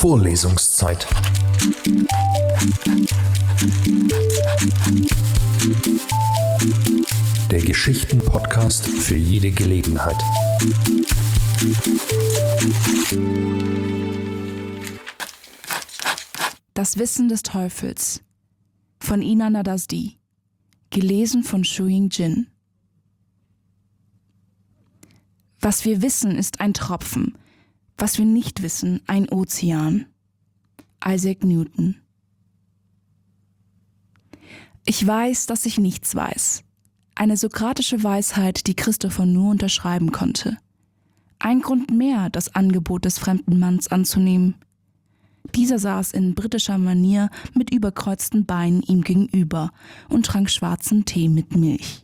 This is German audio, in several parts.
Vorlesungszeit. Der Geschichten-Podcast für jede Gelegenheit. Das Wissen des Teufels von Ina Nadasdy, gelesen von Shuing Jin. Was wir wissen, ist ein Tropfen, was wir nicht wissen, ein Ozean. Isaac Newton. Ich weiß, dass ich nichts weiß. Eine sokratische Weisheit, die Christopher nur unterschreiben konnte. Ein Grund mehr, das Angebot des fremden Manns anzunehmen. Dieser saß in britischer Manier mit überkreuzten Beinen ihm gegenüber und trank schwarzen Tee mit Milch.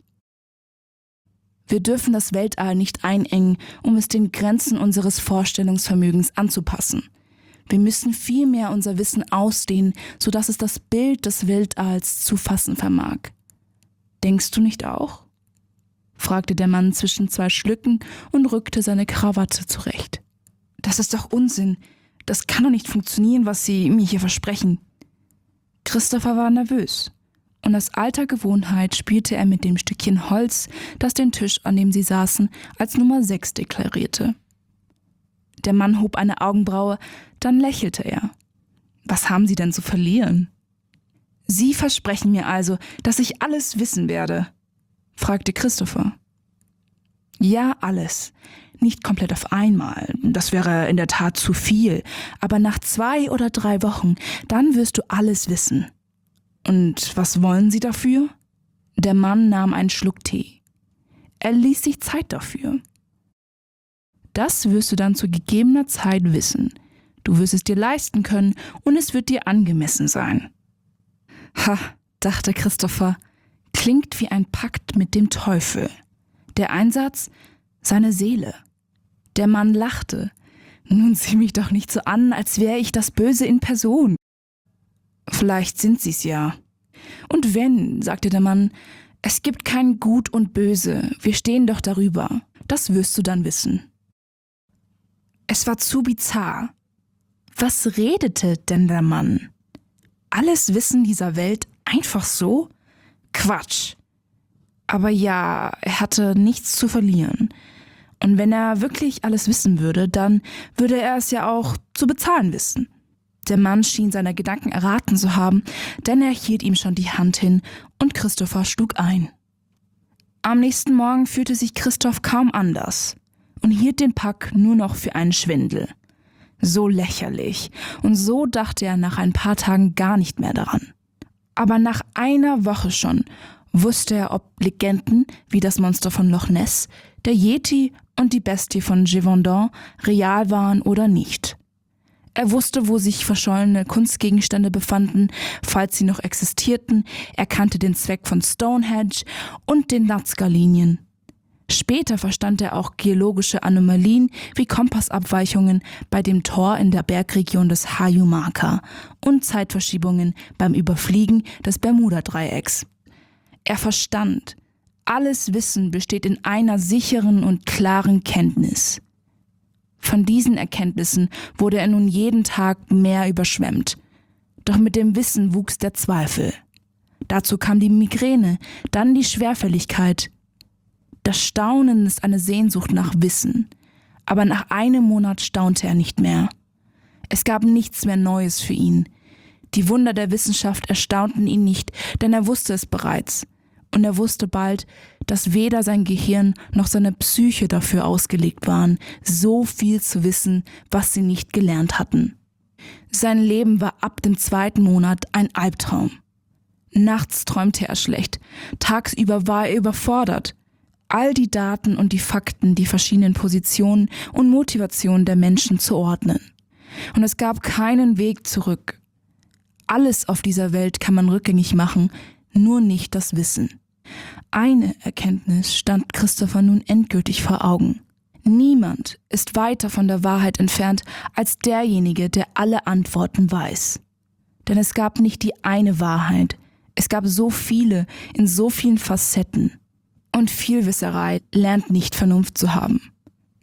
Wir dürfen das Weltall nicht einengen, um es den Grenzen unseres Vorstellungsvermögens anzupassen. Wir müssen vielmehr unser Wissen ausdehnen, sodass es das Bild des Weltalls zu fassen vermag. Denkst du nicht auch? Fragte der Mann zwischen zwei Schlücken und rückte seine Krawatte zurecht. Das ist doch Unsinn. Das kann doch nicht funktionieren, was Sie mir hier versprechen. Christopher war nervös. Und aus alter Gewohnheit spielte er mit dem Stückchen Holz, das den Tisch, an dem sie saßen, als Nummer 6 deklarierte. Der Mann hob eine Augenbraue, dann lächelte er. Was haben Sie denn zu verlieren? Sie versprechen mir also, dass ich alles wissen werde? Fragte Christopher. Ja, alles. Nicht komplett auf einmal, das wäre in der Tat zu viel, aber nach 2 oder 3 Wochen, dann wirst du alles wissen. Und was wollen Sie dafür? Der Mann nahm einen Schluck Tee. Er ließ sich Zeit dafür. Das wirst du dann zu gegebener Zeit wissen. Du wirst es dir leisten können und es wird dir angemessen sein. Ha, dachte Christopher, klingt wie ein Pakt mit dem Teufel. Der Einsatz? Seine Seele. Der Mann lachte. Nun sieh mich doch nicht so an, als wäre ich das Böse in Person. Vielleicht sind sie's ja. Und wenn, sagte der Mann, es gibt kein Gut und Böse, wir stehen doch darüber. Das wirst du dann wissen. Es war zu bizarr. Was redete denn der Mann? Alles Wissen dieser Welt einfach so? Quatsch. Aber ja, er hatte nichts zu verlieren. Und wenn er wirklich alles wissen würde, dann würde er es ja auch zu bezahlen wissen. Der Mann schien seine Gedanken erraten zu haben, denn er hielt ihm schon die Hand hin und Christopher schlug ein. Am nächsten Morgen fühlte sich Christoph kaum anders und hielt den Pack nur noch für einen Schwindel. So lächerlich, und so dachte er nach ein paar Tagen gar nicht mehr daran. Aber nach einer Woche schon wusste er, ob Legenden wie das Monster von Loch Ness, der Yeti und die Bestie von Gévaudan real waren oder nicht. Er wusste, wo sich verschollene Kunstgegenstände befanden, falls sie noch existierten. Er kannte den Zweck von Stonehenge und den Nazca-Linien. Später verstand er auch geologische Anomalien wie Kompassabweichungen bei dem Tor in der Bergregion des Hayumaka und Zeitverschiebungen beim Überfliegen des Bermuda-Dreiecks. Er verstand, alles Wissen besteht in einer sicheren und klaren Kenntnis. Von diesen Erkenntnissen wurde er nun jeden Tag mehr überschwemmt. Doch mit dem Wissen wuchs der Zweifel. Dazu kam die Migräne, dann die Schwerfälligkeit. Das Staunen ist eine Sehnsucht nach Wissen. Aber nach einem Monat staunte er nicht mehr. Es gab nichts mehr Neues für ihn. Die Wunder der Wissenschaft erstaunten ihn nicht, denn er wusste es bereits. Und er wusste bald, dass weder sein Gehirn noch seine Psyche dafür ausgelegt waren, so viel zu wissen, was sie nicht gelernt hatten. Sein Leben war ab dem 2. Monat ein Albtraum. Nachts träumte er schlecht, tagsüber war er überfordert. All die Daten und die Fakten, die verschiedenen Positionen und Motivationen der Menschen zu ordnen. Und es gab keinen Weg zurück. Alles auf dieser Welt kann man rückgängig machen, nur nicht das Wissen. Eine Erkenntnis stand Christopher nun endgültig vor Augen. Niemand ist weiter von der Wahrheit entfernt als derjenige, der alle Antworten weiß. Denn es gab nicht die eine Wahrheit, es gab so viele, in so vielen Facetten. Und Vielwisserei lernt nicht Vernunft zu haben.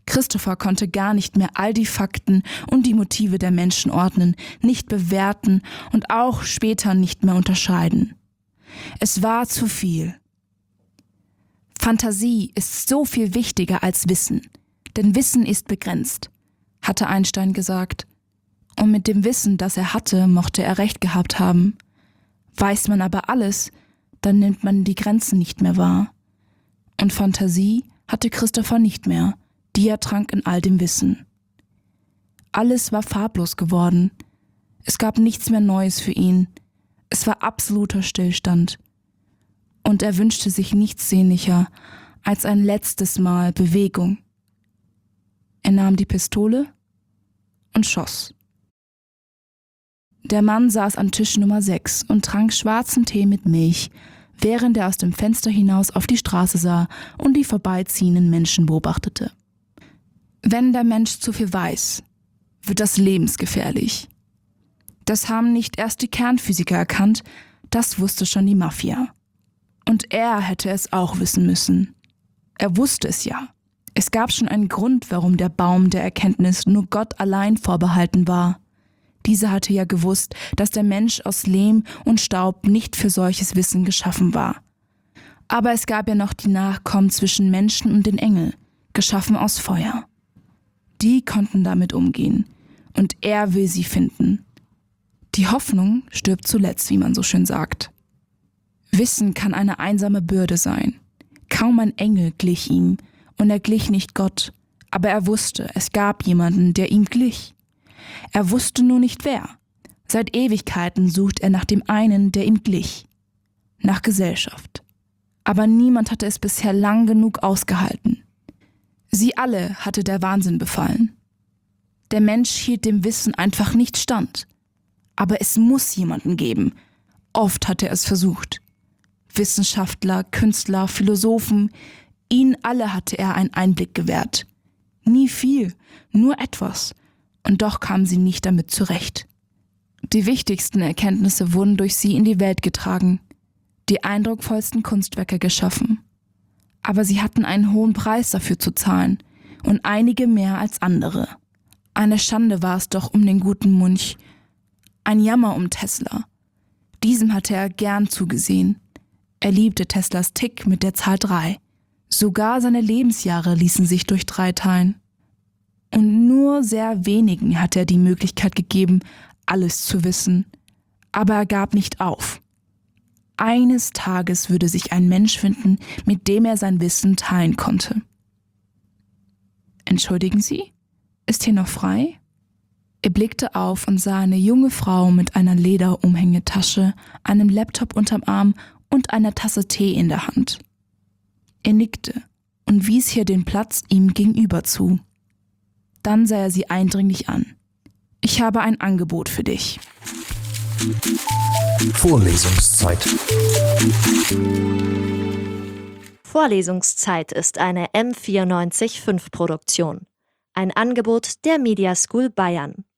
Christopher konnte gar nicht mehr all die Fakten und die Motive der Menschen ordnen, nicht bewerten und auch später nicht mehr unterscheiden. Es war zu viel. Fantasie ist so viel wichtiger als Wissen, denn Wissen ist begrenzt, hatte Einstein gesagt. Und mit dem Wissen, das er hatte, mochte er recht gehabt haben. Weiß man aber alles, dann nimmt man die Grenzen nicht mehr wahr. Und Fantasie hatte Christopher nicht mehr, die ertrank in all dem Wissen. Alles war farblos geworden. Es gab nichts mehr Neues für ihn. Es war absoluter Stillstand. Und er wünschte sich nichts sehnlicher als ein letztes Mal Bewegung. Er nahm die Pistole und schoss. Der Mann saß an Tisch Nummer 6 und trank schwarzen Tee mit Milch, während er aus dem Fenster hinaus auf die Straße sah und die vorbeiziehenden Menschen beobachtete. Wenn der Mensch zu viel weiß, wird das lebensgefährlich. Das haben nicht erst die Kernphysiker erkannt, das wusste schon die Mafia. Und er hätte es auch wissen müssen. Er wusste es ja. Es gab schon einen Grund, warum der Baum der Erkenntnis nur Gott allein vorbehalten war. Dieser hatte ja gewusst, dass der Mensch aus Lehm und Staub nicht für solches Wissen geschaffen war. Aber es gab ja noch die Nachkommen zwischen Menschen und den Engel, geschaffen aus Feuer. Die konnten damit umgehen, und er will sie finden. Die Hoffnung stirbt zuletzt, wie man so schön sagt. Wissen kann eine einsame Bürde sein. Kaum ein Engel glich ihm, und er glich nicht Gott, aber er wusste, es gab jemanden, der ihm glich. Er wusste nur nicht wer. Seit Ewigkeiten sucht er nach dem einen, der ihm glich. Nach Gesellschaft. Aber niemand hatte es bisher lang genug ausgehalten. Sie alle hatte der Wahnsinn befallen. Der Mensch hielt dem Wissen einfach nicht stand. Aber es muss jemanden geben. Oft hat er es versucht. Wissenschaftler, Künstler, Philosophen, ihnen alle hatte er einen Einblick gewährt. Nie viel, nur etwas. Und doch kamen sie nicht damit zurecht. Die wichtigsten Erkenntnisse wurden durch sie in die Welt getragen, die eindrucksvollsten Kunstwerke geschaffen. Aber sie hatten einen hohen Preis dafür zu zahlen und einige mehr als andere. Eine Schande war es doch um den guten Munch, ein Jammer um Tesla. Diesem hatte er gern zugesehen. Er liebte Teslas Tick mit der Zahl 3. Sogar seine Lebensjahre ließen sich durch 3 teilen. Und nur sehr wenigen hat er die Möglichkeit gegeben, alles zu wissen. Aber er gab nicht auf. Eines Tages würde sich ein Mensch finden, mit dem er sein Wissen teilen konnte. Entschuldigen Sie? Ist hier noch frei? Er blickte auf und sah eine junge Frau mit einer Lederumhängetasche, einem Laptop unterm Arm und einer Tasse Tee in der Hand. Er nickte und wies hier den Platz ihm gegenüber zu. Dann sah er sie eindringlich an. Ich habe ein Angebot für dich. Vorlesungszeit. Vorlesungszeit ist eine M945-Produktion. Ein Angebot der Media School Bayern.